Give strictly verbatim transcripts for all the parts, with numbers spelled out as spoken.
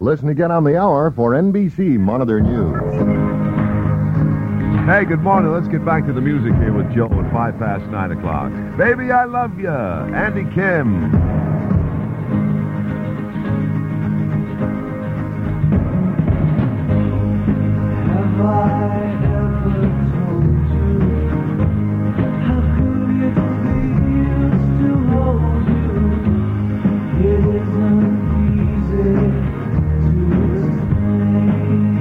Listen again on the hour for N B C Monitor News. Hey, good morning. Let's get back to the music here with Joe at five past nine o'clock. Baby, I Love Ya, Andy Kim. Have I ever told you how good it feels to hold you? It isn't easy to explain.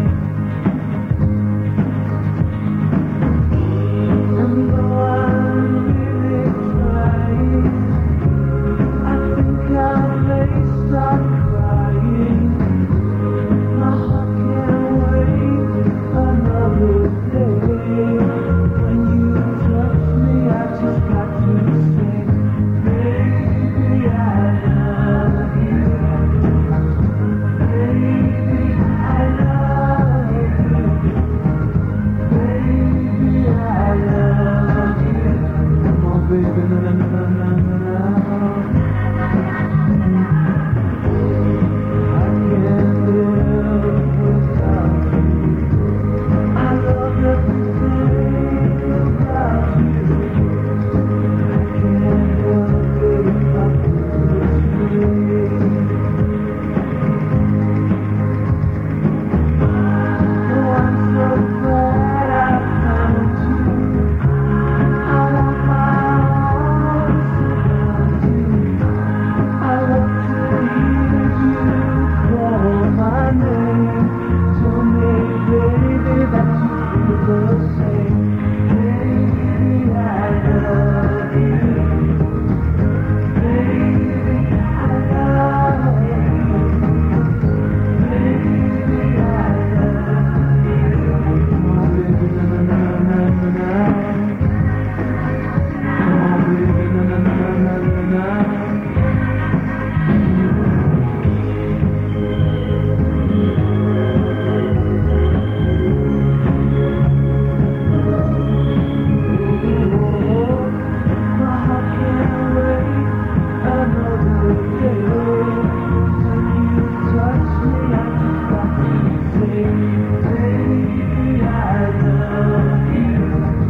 And though I'm really trying, I think I may start crying. My heart can't wait another day. When you touch me, I just got to say, baby, I love you. Baby, I love you. Baby, I love you. Come on, baby, na na na na na na. I can't live without you. I love everything about you. I can't help it if I feel this way. Oh, I'm so glad I found you. I want my arms around you. I want to hear you call my name. Tell me, baby, that you feel the same. Baby, I love you. Baby, I love you. Baby, I love you. Come on, baby, na na na na na na. Come on, baby, na na na na na na. My heart can't wait another day. When you touch me, I just got to say, baby, I love you.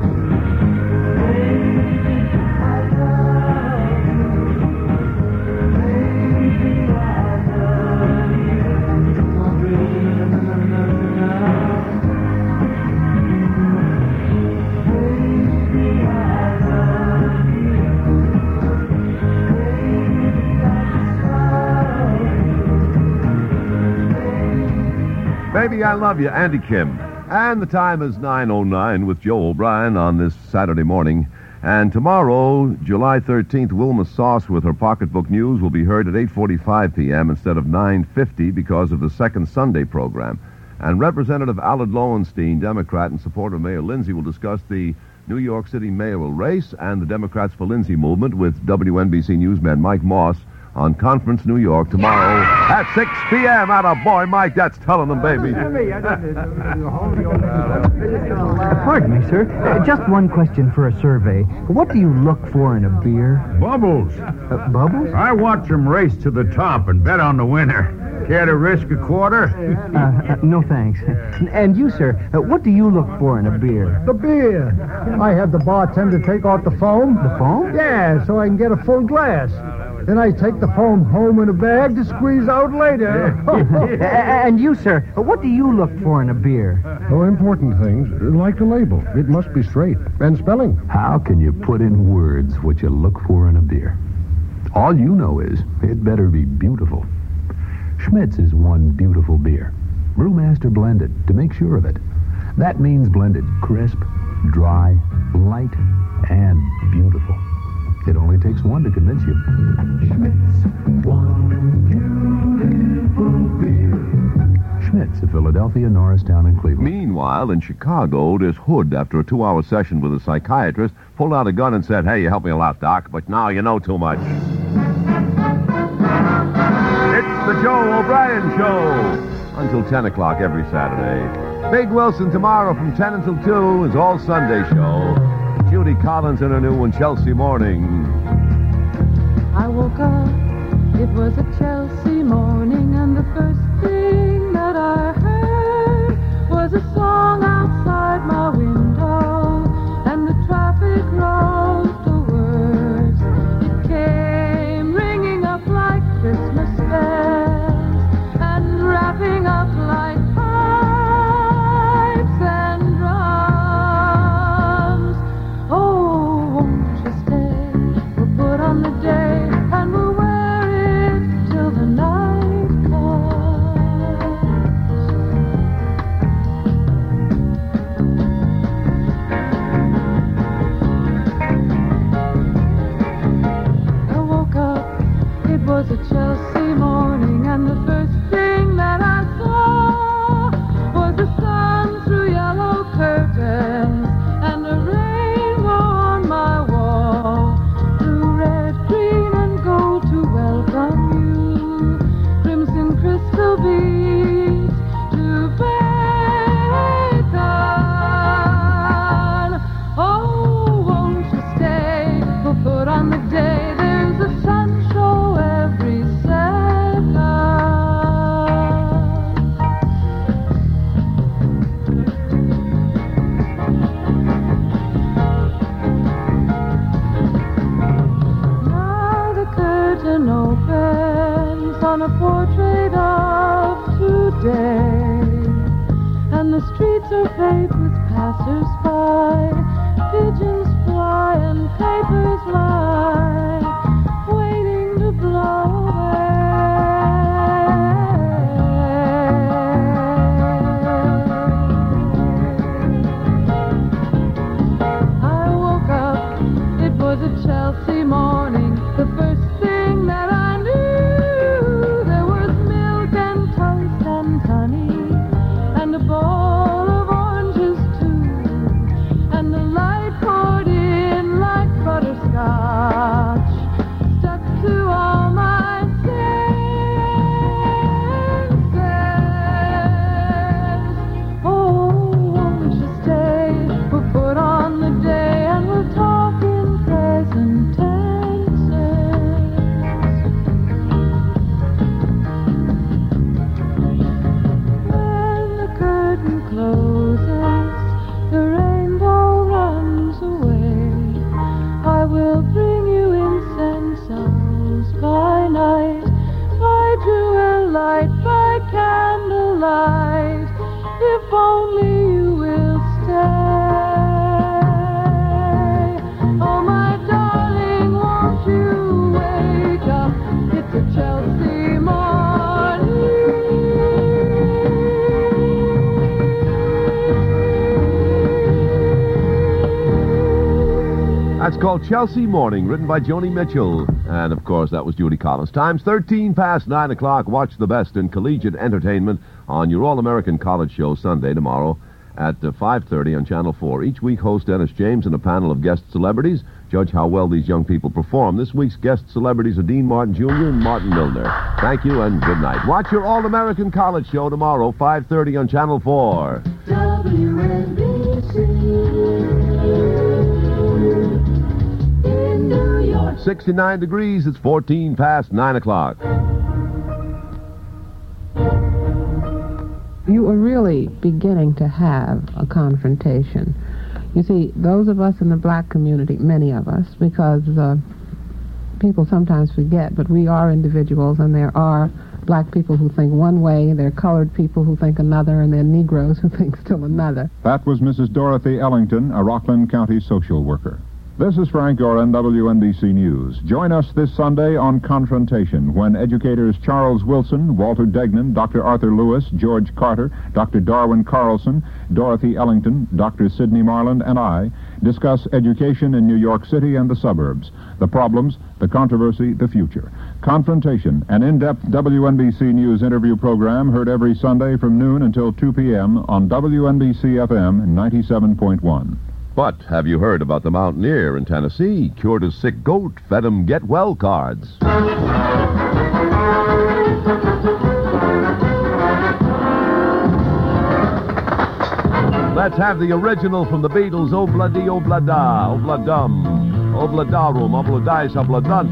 Baby, I love you. Baby, I love you. Come on, baby, na na na na na. Baby, I love you. Baby, I Love You, Andy Kim. And the time is nine oh nine with Joe O'Brien on this Saturday morning. And tomorrow, July thirteenth, Wilma Sauce with her pocketbook news will be heard at eight forty-five p.m. instead of nine fifty because of the second Sunday program. And Representative Aled Lowenstein, Democrat and supporter of Mayor Lindsay, will discuss the New York City mayoral race and the Democrats for Lindsay movement with W N B C newsman Mike Moss on Conference New York tomorrow at six p.m. Atta boy, Mike, that's telling them, baby. Pardon me, sir. Uh, just one question for a survey. What do you look for in a beer? Bubbles. Uh, bubbles? I watch them race to the top and bet on the winner. Care to risk a quarter? Uh, uh, no, thanks. And you, sir, uh, what do you look for in a beer? The beer. I have the bartender take out the foam. The foam? Yeah, so I can get a full glass. Then I take the foam home in a bag to squeeze out later. Uh, and you, sir, uh, what do you look for in a beer? Oh, important things, like the label. It must be straight. And spelling. How can you put in words what you look for in a beer? All you know is it better be beautiful. Schmitz is one beautiful beer. Brewmaster blended to make sure of it. That means blended crisp, dry, light, and beautiful. It only takes one to convince you. Schmitz, one beautiful beer. Schmitz of Philadelphia, Norristown, and Cleveland. Meanwhile, in Chicago, this Hood, after a two-hour session with a psychiatrist, pulled out a gun and said, "Hey, you helped me a lot, Doc, but now you know too much." It's the Joe O'Brien Show. Until ten o'clock every Saturday. Big Wilson tomorrow from ten until two is All Sunday Show. Judy Collins in her new one, Chelsea Morning. I woke up, it was a Chelsea morning, and the first thing of today, and the streets are paved with passers-by. Pigeons fly and papers lie, waiting to blow away. I woke up, it was a Chelsea morning. The first thing that I knew, there was milk and toast and honey, and a bowl of oranges too, and the light poured in like butterscotch, stuck to all my senses. Oh, won't you stay? We'll put on the day and we'll talk in present tenses. When the curtain closes, the rainbow runs away. I will bring you incense by night, by jewel light, by candlelight, if only you will stay. Oh, my darling, won't you wake up? It's a Chelsea morning. That's called Chelsea Morning, written by Joni Mitchell. And, of course, that was Judy Collins. Time's thirteen past nine o'clock. Watch the best in collegiate entertainment on your All-American College Show Sunday tomorrow at uh, five thirty on Channel four. Each week, host Dennis James and a panel of guest celebrities judge how well these young people perform. This week's guest celebrities are Dean Martin Junior and Martin Milner. Thank you and good night. Watch your All-American College Show tomorrow, five thirty on Channel four. W N B C in New York. sixty-nine degrees. It's fourteen past nine o'clock. You are really beginning to have a confrontation. You see, those of us in the black community, many of us, because uh, people sometimes forget, but we are individuals, and there are black people who think one way, there are colored people who think another, and there are Negroes who think still another. That was Missus Dorothy Ellington, a Rockland County social worker. This is Frank Gorin, W N B C News. Join us this Sunday on Confrontation, when educators Charles Wilson, Walter Degnan, Doctor Arthur Lewis, George Carter, Doctor Darwin Carlson, Dorothy Ellington, Doctor Sidney Marland, and I discuss education in New York City and the suburbs, the problems, the controversy, the future. Confrontation, an in-depth W N B C News interview program heard every Sunday from noon until two p.m. on W N B C F M ninety-seven point one. But have you heard about the mountaineer in Tennessee? Cured a sick goat, fed him get well cards. Let's have the original from the Beatles, Obladi Oblada, Obladum, Obladarum, Obladais, Obladunt.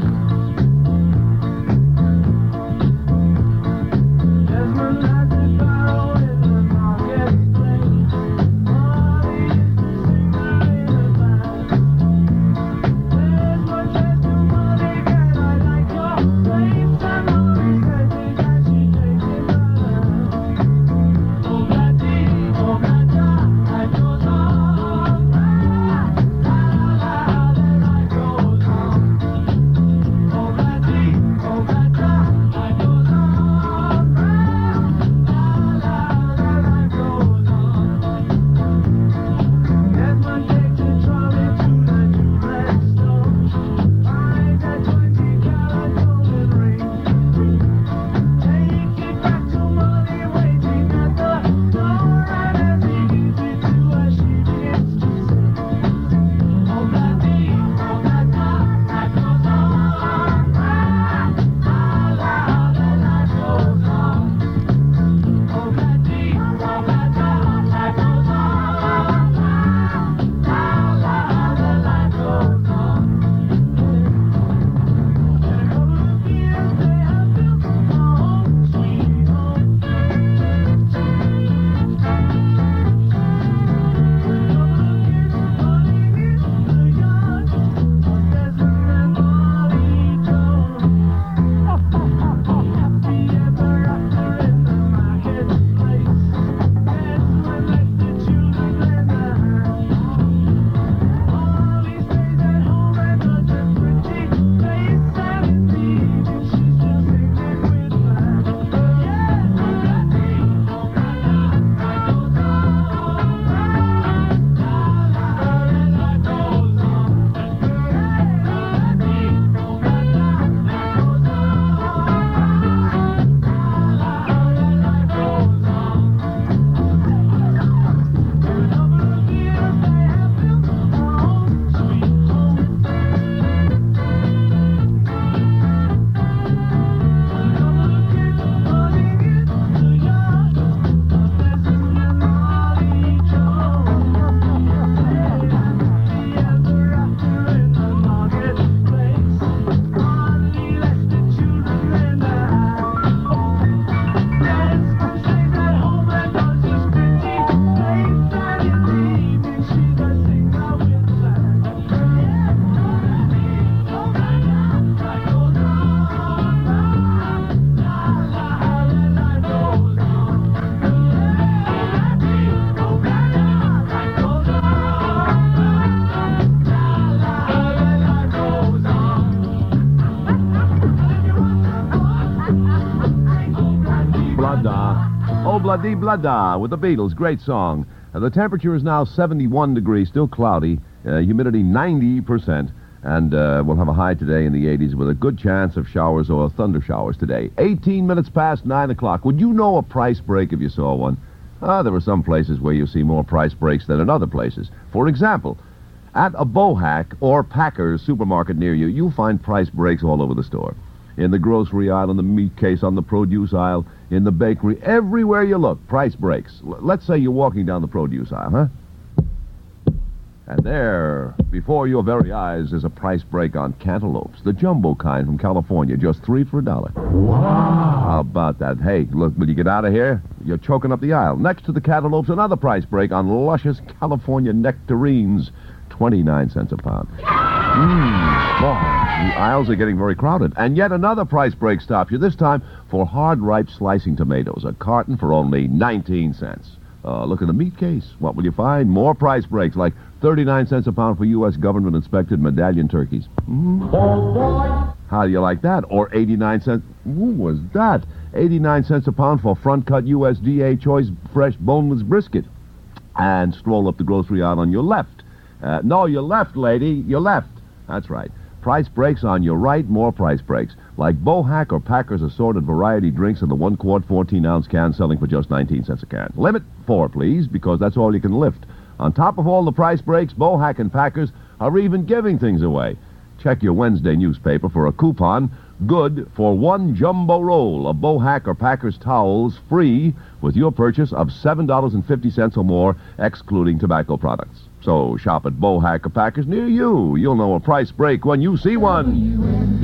da. Obla-dee-blah-da with the Beatles. Great song. Uh, the temperature is now seventy-one degrees, still cloudy. Uh, humidity ninety percent. And uh, we'll have a high today in the eighties with a good chance of showers or thunder showers today. eighteen minutes past nine o'clock. Would you know a price break if you saw one? Ah, there are some places where you see more price breaks than in other places. For example, at a Bohack or Packers supermarket near you, you'll find price breaks all over the store. In the grocery aisle, in the meat case, on the produce aisle, in the bakery, everywhere you look, price breaks. L- let's say you're walking down the produce aisle, huh? And there, before your very eyes, is a price break on cantaloupes, the jumbo kind from California, just three for a dollar. Wow. How about that? Hey, look, when you get out of here, you're choking up the aisle. Next to the cantaloupes, another price break on luscious California nectarines, twenty-nine cents a pound. Mmm, boy, the aisles are getting very crowded. And yet another price break stops you, this time for hard-ripe slicing tomatoes, a carton for only nineteen cents. Uh, look in the meat case. What will you find? More price breaks, like thirty-nine cents a pound for U S government-inspected medallion turkeys. Mm. Oh, boy. How do you like that? Or eighty-nine cents... Who was that? eighty-nine cents a pound for front-cut U S D A choice fresh boneless brisket. And stroll up the grocery aisle on your left. Uh, no, your left, lady. Your left. That's right. Price breaks on your right, more price breaks. Like Bohack or Packers assorted variety drinks in the one-quart, fourteen-ounce can selling for just nineteen cents a can. Limit four, please, because that's all you can lift. On top of all the price breaks, Bohack and Packers are even giving things away. Check your Wednesday newspaper for a coupon good for one jumbo roll of Bohack or Packers towels free with your purchase of seven dollars and fifty cents or more, excluding tobacco products. So shop at Bohack or Packers near you. You'll know a price break when you see one.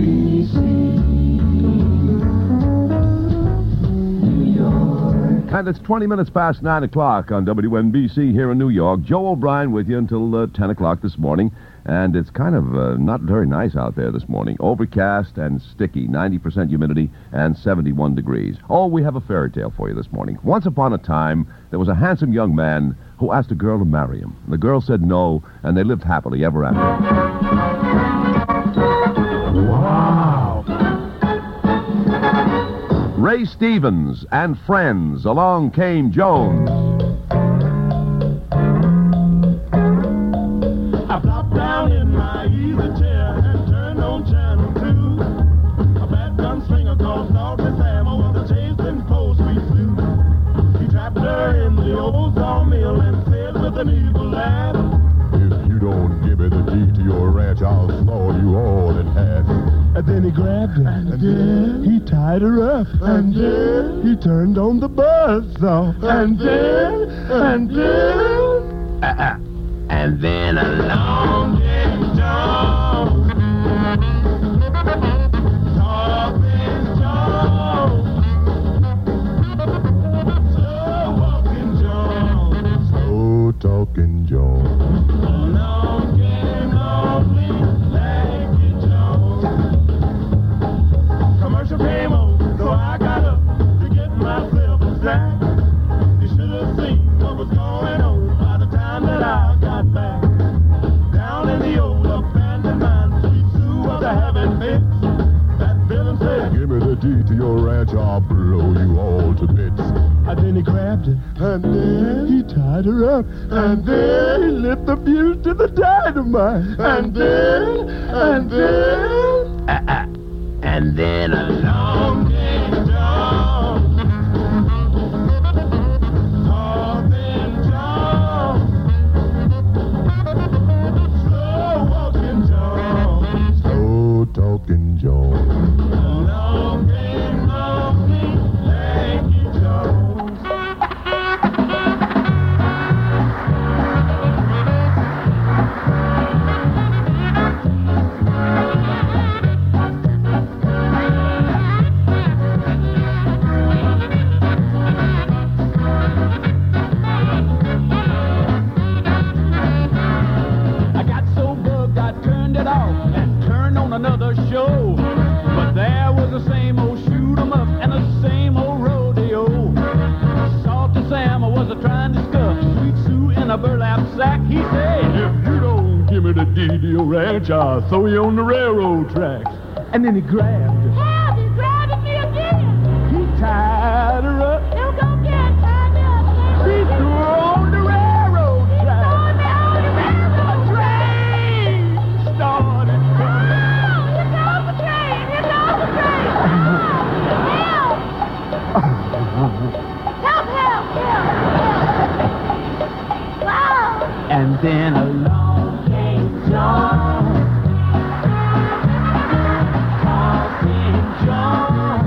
And it's twenty minutes past nine o'clock on W N B C here in New York. Joe O'Brien with you until uh, ten o'clock this morning. And it's kind of uh, not very nice out there this morning. Overcast and sticky, ninety percent humidity and seventy-one degrees. Oh, we have a fairy tale for you this morning. Once upon a time, there was a handsome young man who asked a girl to marry him. The girl said no, and they lived happily ever after. Wow. Ray Stevens and friends. Along came Jones. I flopped down in my easy chair and turned on channel two. A bad gunslinger called Salty Sam was a chasing post we flew. He trapped her in the old sawmill and said with an evil laugh, If you don't give me the deed to your ranch, I'll saw you all in half. and then he grabbed her, and, and then he tied her up, and then he turned on the buzzsaw, and then, and then, uh-uh. And then along came John. Talking John. Slow walking John. Slow talking Joe. Along came lonely Lanky John. Commercial came on, so I got up to get myself a snack. You should have seen what was going on by the time that I got back. Down in the old abandoned mine, Sweet Sue was a having fits. That villain said, Give me the deed to your ranch, I'll blow you all to bits. and then he grabbed her, and then he tied her up, and then he lit the fuse to the dynamite, and then, and then, uh-uh. And then along came John. Talking John. Slow walking John. Slow talking Joe. Along came lonely Lanky John. I got so bugged I turned it off and turned on another show. But there was the same old shoot 'em up and the same old rodeo. Salty Sam was a trying to scuff Sweet Sue in a burlap sack. He said, if you don't give me the deed to your ranch, I'll throw you on the railroad tracks. And then he grabbed her. Help! He's grabbing me again! He tied her up. Help, help, help! Wow! And then along came John. Talking John.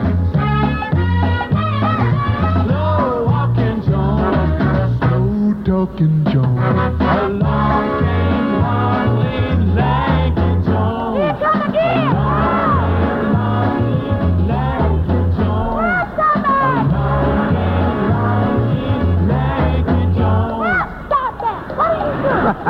Slow walking John. Slow talking John. Along came long-legged lanky John. Here come again! Long-legged lanky John. Stop that! What are you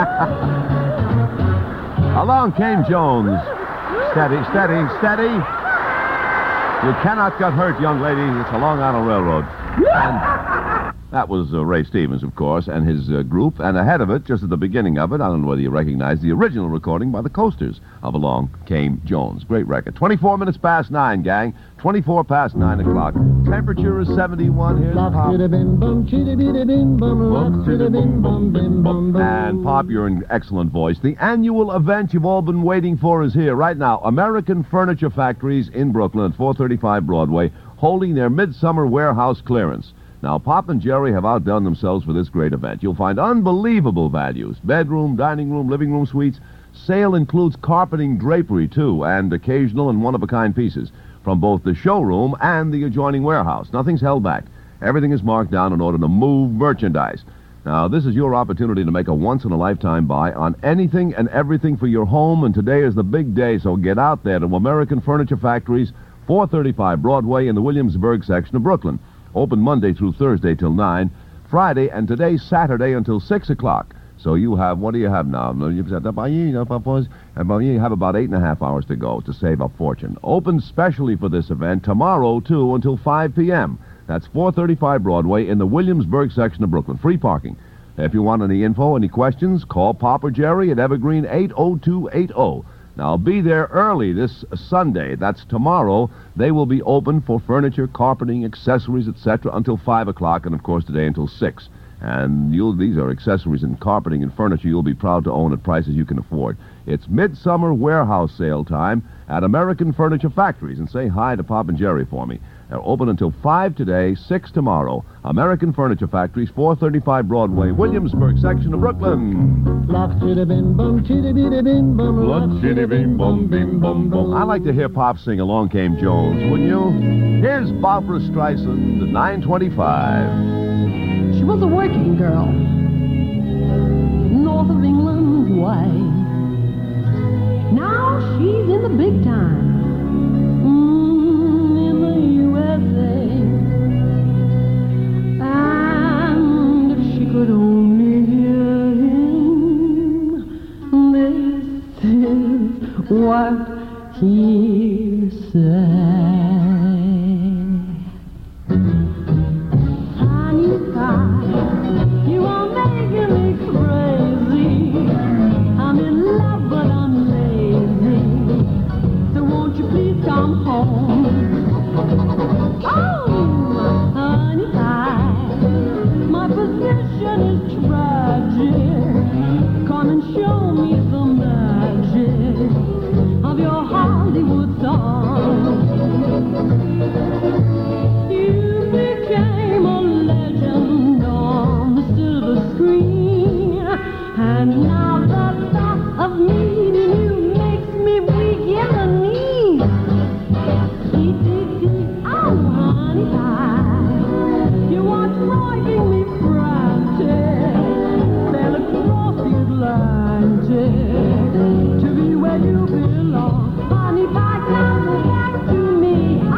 doing? Along came Jones. Steady, steady, steady. You cannot get hurt, young lady. It's a Long Island Railroad. And that was uh, Ray Stevens, of course, and his uh, group. And ahead of it, just at the beginning of it, I don't know whether you recognize the original recording by the Coasters of Along Came Jones. Great record. twenty-four minutes past nine, gang. twenty-four past nine o'clock. Temperature is seventy-one. Here's Pop. And Pop, you're in excellent voice. The annual event you've all been waiting for is here right now. American Furniture Factories in Brooklyn at four thirty-five Broadway, holding their midsummer warehouse clearance. Now, Pop and Jerry have outdone themselves for this great event. You'll find unbelievable values. Bedroom, dining room, living room suites. Sale includes carpeting, drapery, too, and occasional and one-of-a-kind pieces from both the showroom and the adjoining warehouse. Nothing's held back. Everything is marked down in order to move merchandise. Now, this is your opportunity to make a once-in-a-lifetime buy on anything and everything for your home, and today is the big day, so get out there to American Furniture Factories, four thirty-five Broadway in the Williamsburg section of Brooklyn. Open Monday through Thursday till nine, Friday and today Saturday until six o'clock. So you have, what do you have now? You have about eight and a half hours to go to save a fortune. Open specially for this event tomorrow, too, until five p.m. That's four thirty-five Broadway in the Williamsburg section of Brooklyn. Free parking. If you want any info, any questions, call Pop or Jerry at Evergreen eight oh two eight oh. Now, be there early this Sunday. That's tomorrow. They will be open for furniture, carpeting, accessories, et cetera until five o'clock, and, of course, today until six. And you'll, these are accessories and carpeting and furniture you'll be proud to own at prices you can afford. It's midsummer warehouse sale time at American Furniture Factories. And say hi to Pop and Jerry for me. They're open until five today, six tomorrow. American Furniture Factories, four thirty-five Broadway, Williamsburg section of Brooklyn. I like to hear Pop sing Along Came Jones, wouldn't you? Here's Barbara Streisand at nine twenty-five. She was a working girl, north of England way. Now she's in the big time, mm, in the U S A. And if she could only hear him, this is what he said. You are making me crazy. I'm in love, but I'm lazy. So won't you please come home? Oh, honey pie, my position is tragic. Come and show me the magic of your Hollywood song. You became a legend on the silver screen, and now the thought of meeting you makes me weak in the knees. Dee, dee, dee, oh, honey pie, you are driving me frantic. Sail across the Atlantic to be where you belong. Honey pie, come back to me. Oh,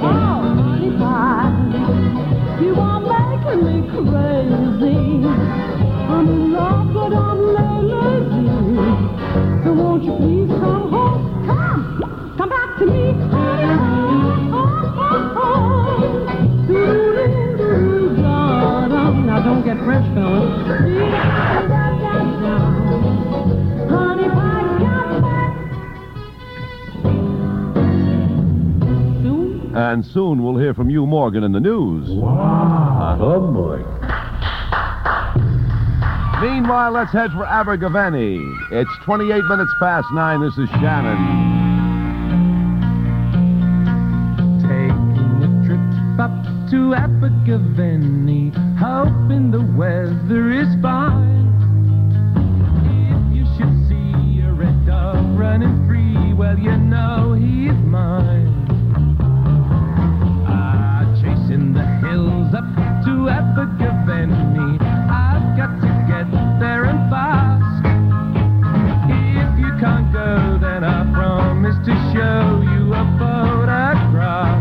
you are making me crazy. I'm in love, but I'm lazy. So won't you please come home? Come, come back to me. Oh, oh, oh, oh. Doo-doo-doo-doo, da-da. Now don't get French, fellas. Honey, if I got back soon. And soon we'll hear from you, Morgan, in the news. Wow. Oh, boy. Meanwhile, let's head for Abergavenny. It's twenty-eight minutes past nine. This is Shannon. Taking a trip up to Abergavenny, hoping the weather is fine. If you should see a red dog running free, well, you know he is mine. Ah, chasing the hills up to Abergavenny, I've got to get there and fast. If you can't go, then I promise to show you a photograph.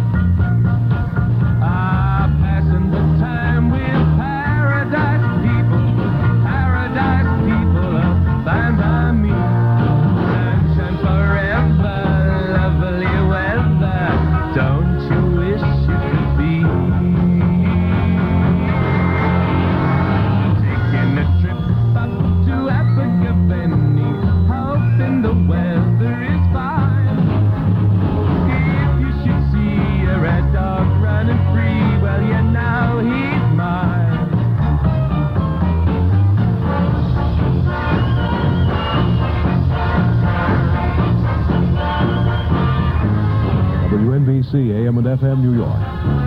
Ah, passing the time with paradise people, paradise people up by me. Sunshine forever, lovely weather. Don't you wish you could be? Taking a trip up to Abergavenny, hoping the weather is fine. If you should see a red dog running free, well, you know he's mine. W N B C A M and F M New York.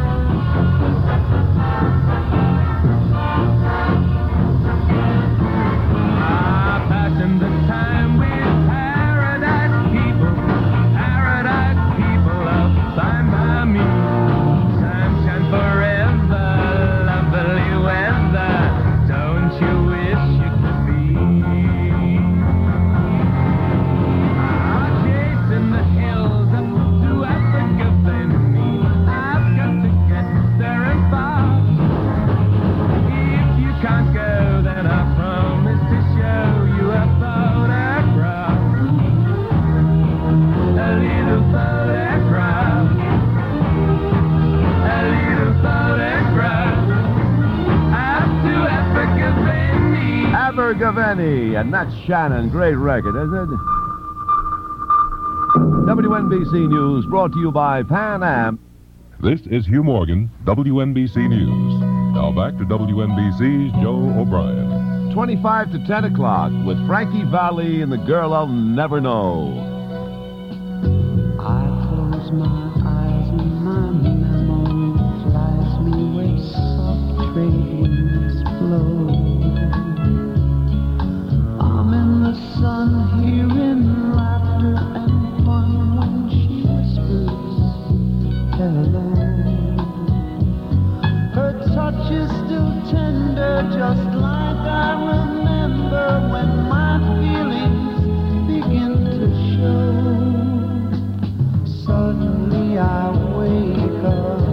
Ah, passing the time with paradise people, paradise people up by me. Sunshine forever, lovely weather. Don't you wish you could be? Ah, chasing the hills up to Abergavenny, I've got to get there and fast. If you can't go, then I promise to show you a photograph. A little photograph. A little photograph. Up to Abergavenny. Abergavenny, and that's Shannon. Great record, isn't it? W N B C News brought to you by Pan Am. This is Hugh Morgan, W N B C News. Now back to W N B C's Joe O'Brien. twenty-five to ten o'clock with Frankie Valli and the Girl I'll Never Know. I close my eyes and my memory flies me away. Soft trade winds blow. I'm in the sun hearing laughter and fun when she whispers hello. Her touch is still tender, just like I remember when my feelings begin to show. Suddenly I wake up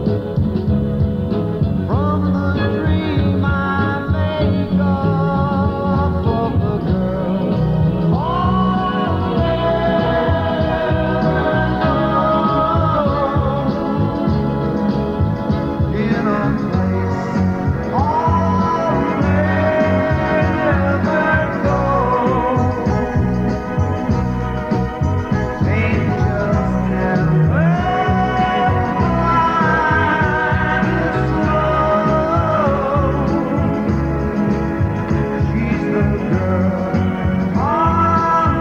from the dream I make up of the girl I'll never know. In a place I'll never go. Angels never she's the girl I'll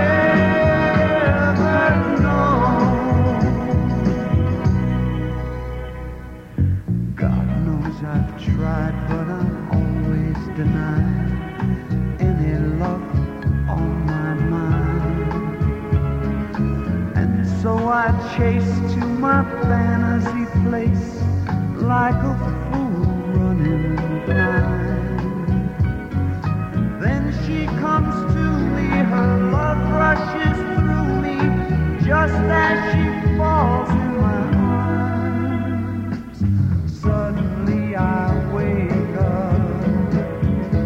never know. God knows I've tried, but I'm always denied any luck on my mind. And so I chase to my fantasy place like a fool running blind. Then she comes to me, her love rushes through me, just as she falls in my arms. Suddenly I wake up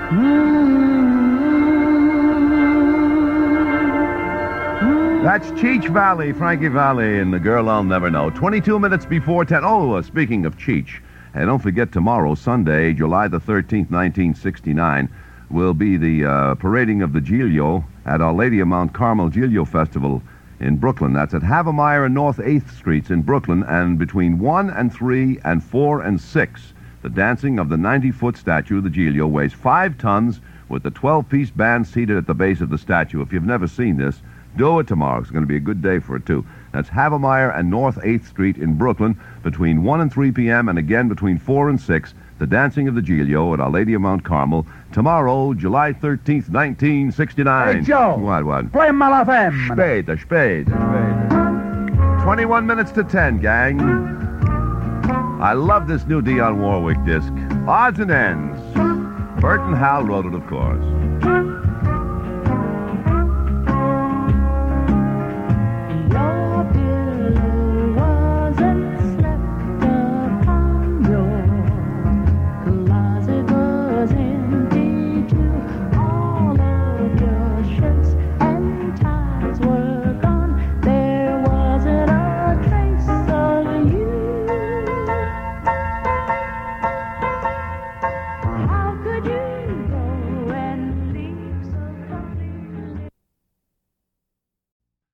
That's Cheech Valley, Frankie Valley, and The Girl I'll Never Know. twenty-two minutes before ten. Oh, uh, speaking of Cheech, and don't forget tomorrow, Sunday, July the thirteenth, nineteen sixty-nine, will be the uh, parading of the Giglio at Our Lady of Mount Carmel Giglio Festival in Brooklyn. That's at Havemeyer and North eighth Streets in Brooklyn, and between one and three and four and six, the dancing of the ninety-foot statue of the Giglio weighs five tons with the twelve-piece band seated at the base of the statue. If you've never seen this, do it tomorrow. It's going to be a good day for it, too. That's Havemeyer and North eighth Street in Brooklyn between one and three p.m. and again between four and six. The Dancing of the Giglio at Our Lady of Mount Carmel. Tomorrow, July thirteenth, nineteen sixty-nine. Hey, Joe. What, what? Play Malafem. Spade, a spade, a spade. twenty-one minutes to ten, gang. I love this new Dionne Warwick disc. Odds and Ends. Bert and Hal wrote it, of course.